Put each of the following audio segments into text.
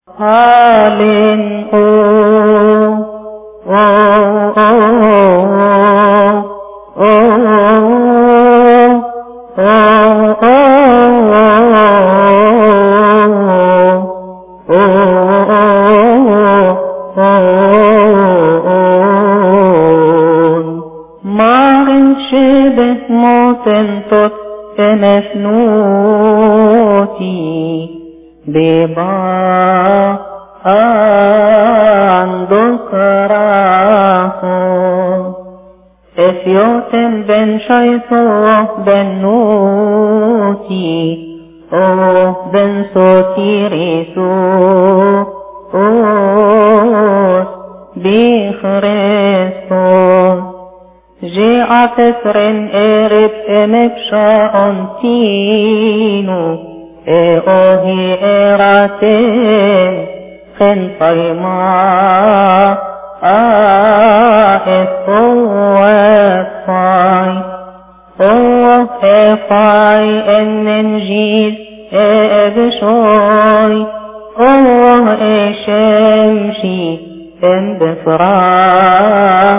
Halin Marin şebet motentot emefnuti beba andokraho efioten ben şayto ben nuti o ben sotirisu os bi Christos جاء فسرن إرب إمبشا أنتينو إيوهي إراتين خن طيما إفوفاي إفاي إننجيز إبشوي إشمشي إنبفراي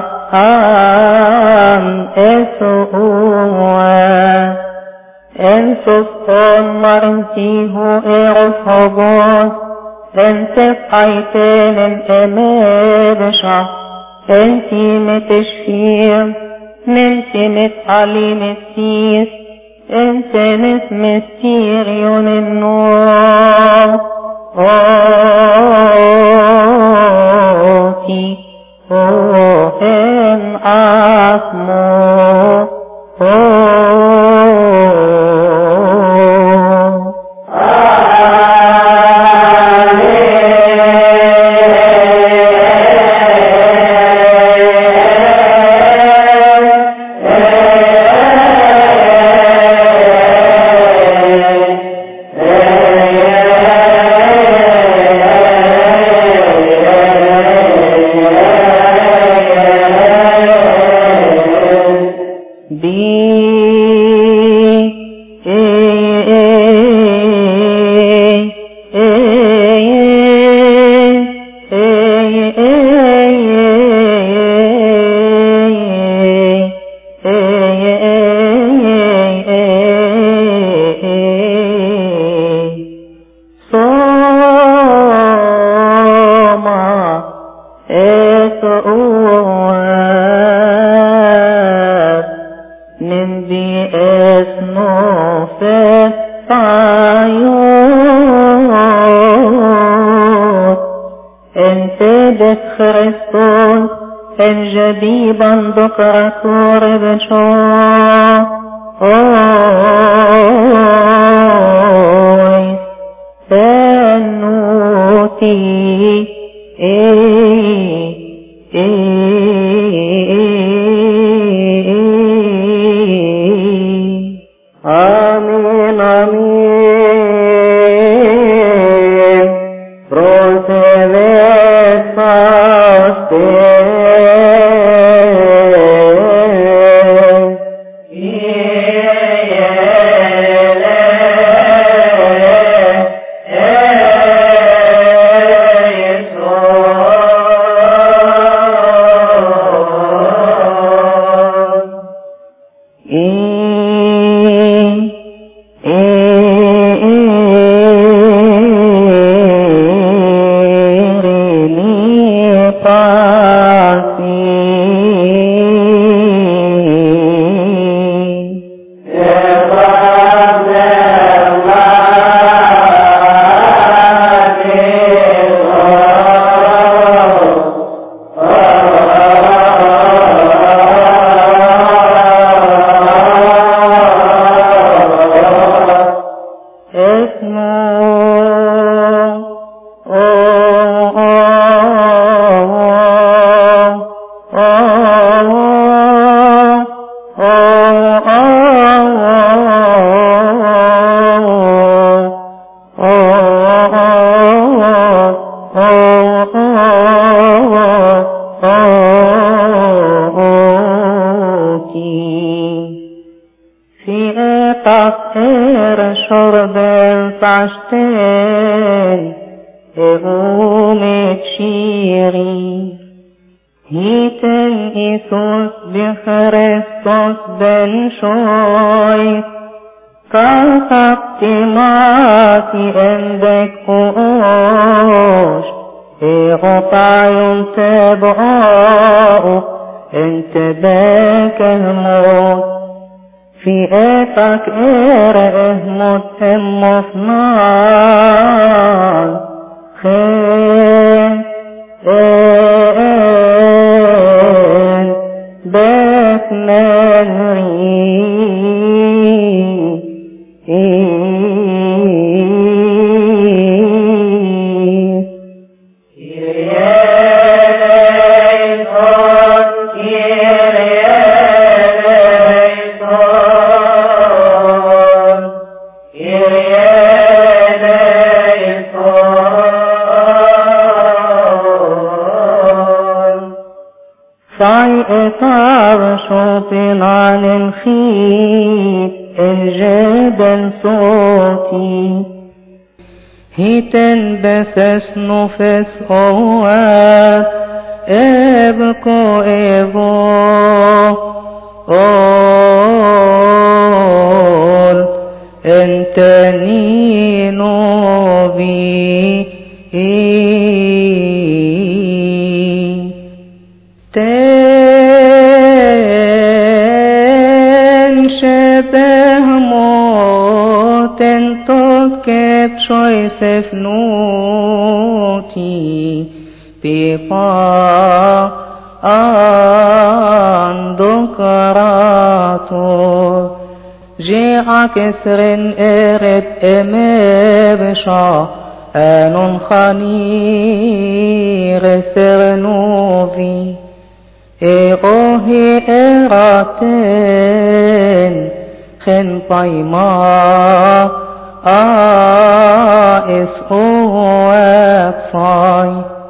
Ensuston marentiho eofogos, entefaytenen emedesha, entimet eşfir, nentimet alimetis, entenet mysterion in nur, oti, en asmo, Christos en jabiban dokratur b'sho oy senuti Amin Amin Eumet shiri. Hiten Isus b'Christos ben shoy. Kafaktimati endek uosh. Egotayon teb'a'u انتباك الموت في آفك إرهمت مفنان خين بات نغري إطار شوطن عن الخيط الجبل صوتي هيتن بسس نفس أوات ابكو قول انتني نوبي شوي سفنوتي بيقا دكراتو جيع كسر ارد امبشا انون خنير سرنوفي اوهي اراتين خن طيما اسقواتفاي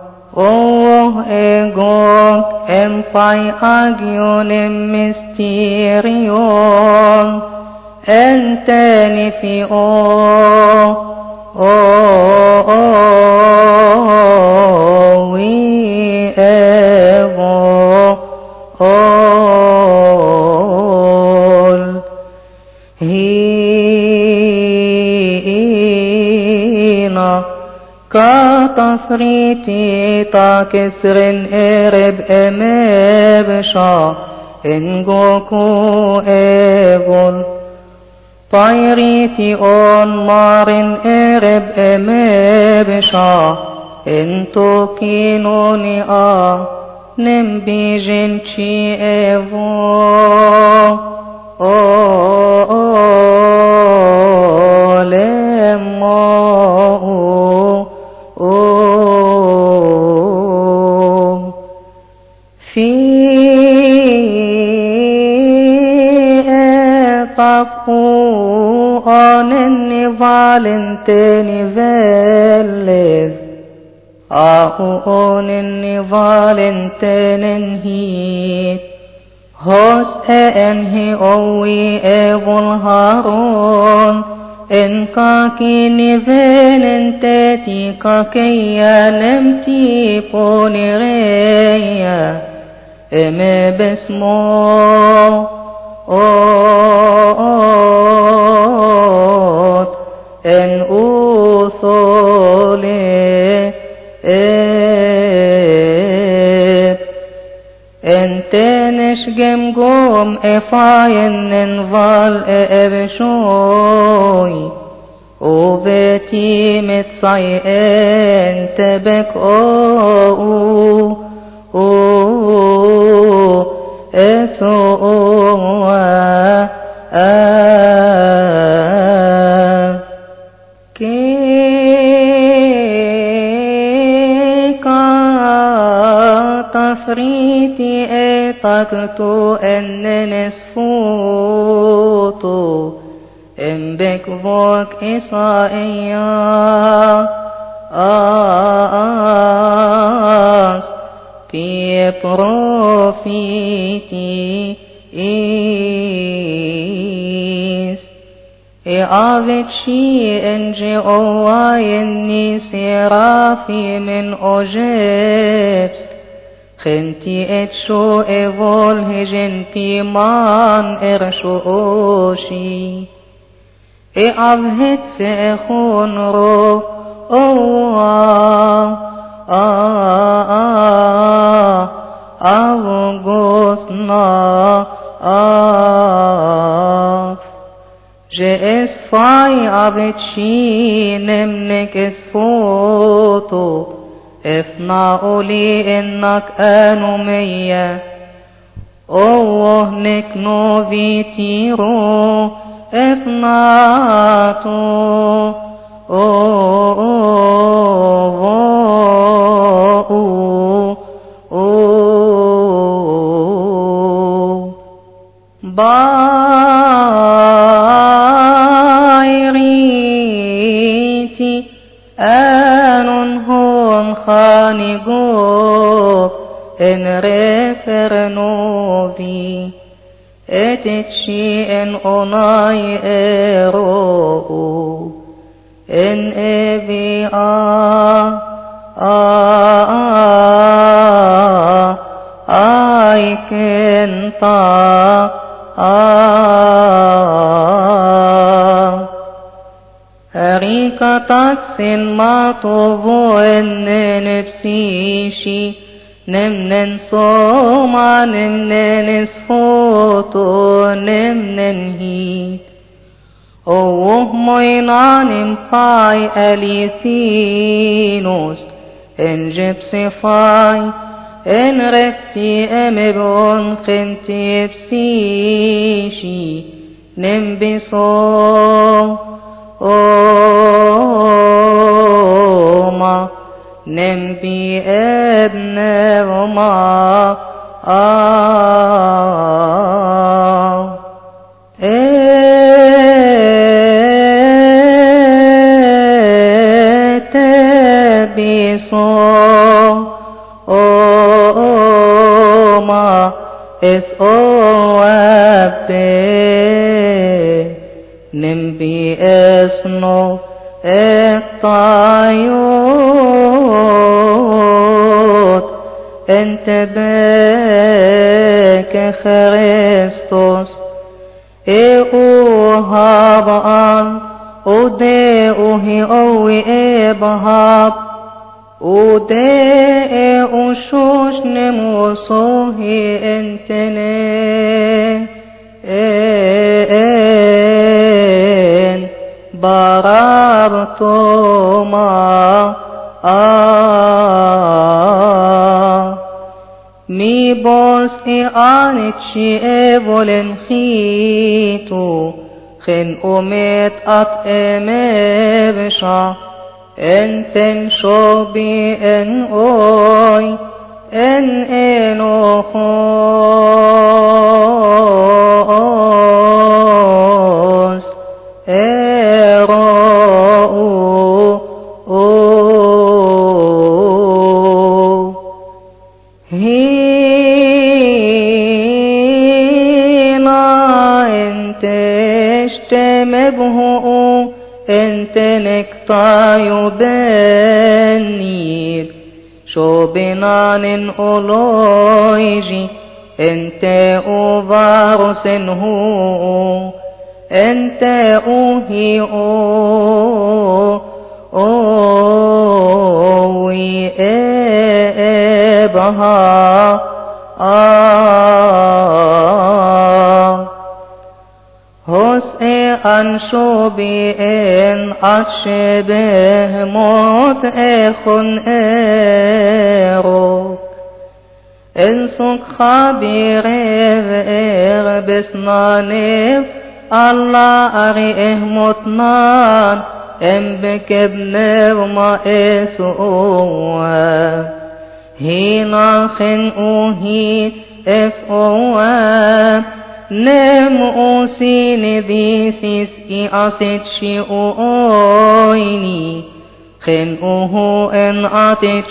ايغوك امفاي اجيون مستيريون انتني في وي كتصريتي تاكسر ارب امبشا انجوكو ايغول طيريتي اون مارن ارب امبشا انتو كينوني نمبيجن شي valentini velles ahuoninni valentinen hit hos enhi owi evul haron en kakini velen teti kakeya nemti ponireya eme besmo en uthole entenesh gemgom efayen val ebshoy ubeti mitsay entebek تفريتي اتقتو ان نسفوتو امبك بوك إسائيا في بروفيتي Aveci enge oayenni serafi min ojeps, Genti etsho evol hegenti man ershoshi. Avhet sechon ro avgosna Jeesfai aveci nemnek esfoto, Efnaoli ennak anumeya, nek novitiro efnato, Bayriti anun hon khanigo en refernovi etchi en onai ero en evi aikenta Rikatassin matovo enne nepsishi, Nemnen soma nemnen esfoto nemnen hit. Moinanim pai alithinos, En jepsifai, En recti emebon kenti epsishi, Nembiso Oma nembi ebne Oma etebiso Oma es oabde nembi esno etayot entebek Christos habaan ode uhi owi ebahab ode ushush nemusohi entene barabtoma mi bos anitchi evolen khitu khin umet at emebsha enten shobi en oy en enochos Entenektayu benir Shobenanin oloiji Ente uvarusenhu Ente uhi owi ebaha Hos anshobi en atshebeh mot echon ero En sukha birev besnanev Allah ari ehmotnan Em bekebnev ma esuwa Hina khen uhi efowa Nem usini disis I asit shi oini Khen uhu en atit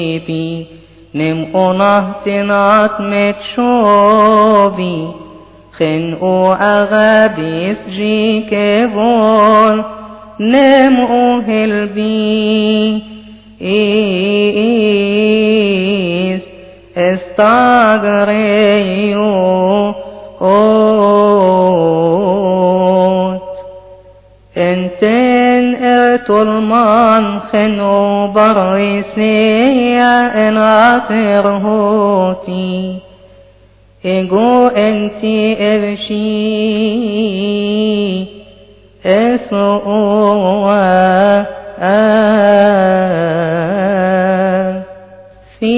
shibi Nem onahtinat met shobi خنقو أغابيس جي كيفون نمو هلبي إيس استغريو انتن ارتلمان خنو بريسيا ان آخر هوتي ايقو انتي ارشي اسوء في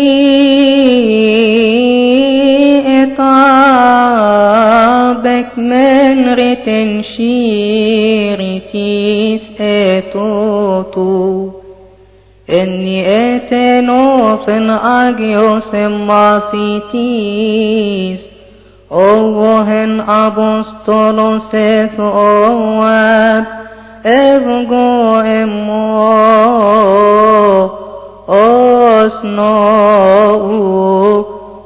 إطابك من رتن شيرتيس اتوتو إني اتنوفن أجيوس ماسيتيس أوهن أبوستولوس ثواب افقو امو أصنعو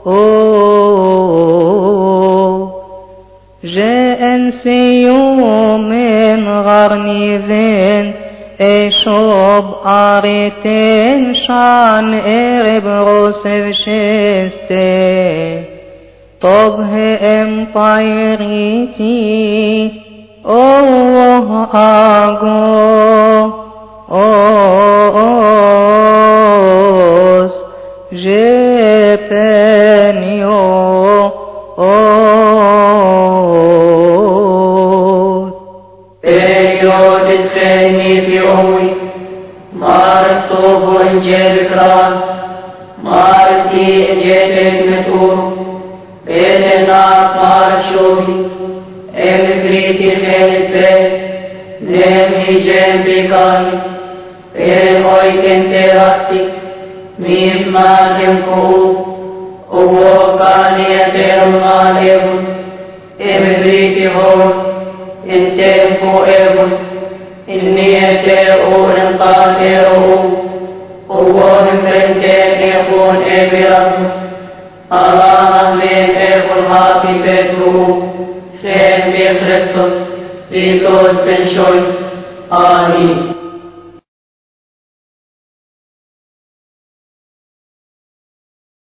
جاءن سيوم من غرنيفين اشوب آريتين شان ارب غسر شسته طبه امطيريتي اوه آگو اوس جپنيو Period treni fi oi, marto bunjel kran, marti jetek metur, pelena marshovi, emgriti helpe, nemi jembikai, per oi kenterati, mimma tempo, uvo kani etermalevun, emgriti hor, in tempo evun, inni eteun qadirun, uvohim frenteniqun eviramus, Allah min evun hafi petru, sen bi Christus, Vitos ben Schoen, Amin.